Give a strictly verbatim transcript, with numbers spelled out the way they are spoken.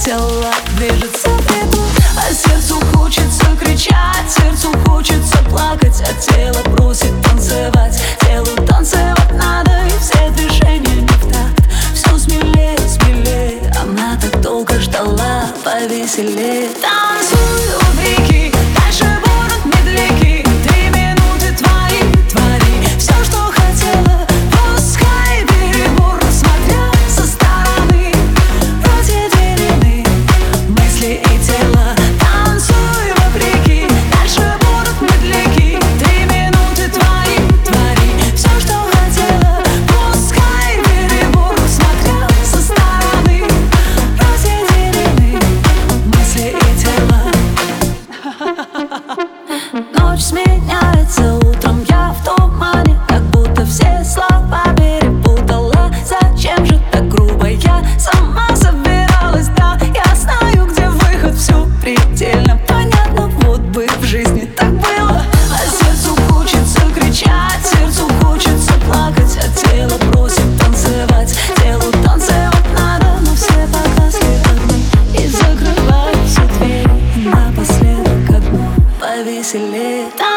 тела движется в ритм, а сердцу хочется кричать, сердцу хочется плакать, а тело просит танцевать. Телу танцевать надо, и все движения не в такт. Все смелее, смелее, она так долго ждала повеселее. Танцуй, убеги, дальше будут медляки. Три минуты твои, твори все, что хотела. Пускай перебор, смотря со стороны, разъединены мысли и тело. Танцуй вопреки, дальше будут медляки. Три минуты твои, твори все, что хотела. Пускай перебор, смотря со стороны, разъединены мысли и тело. Ночь сменяется утром, я в тумане, как будто все слова перепутала. Зачем же так грубо? Я сама собиралась, да, я знаю, где выход, все предельно понятно. Вот бы в жизни так было, а сердцу хочется кричать, сердцу хочется плакать, а тело просит танцевать. Телу танцевать надо, но все погасли огни и закрывают все двери. Напоследок одно повеселее.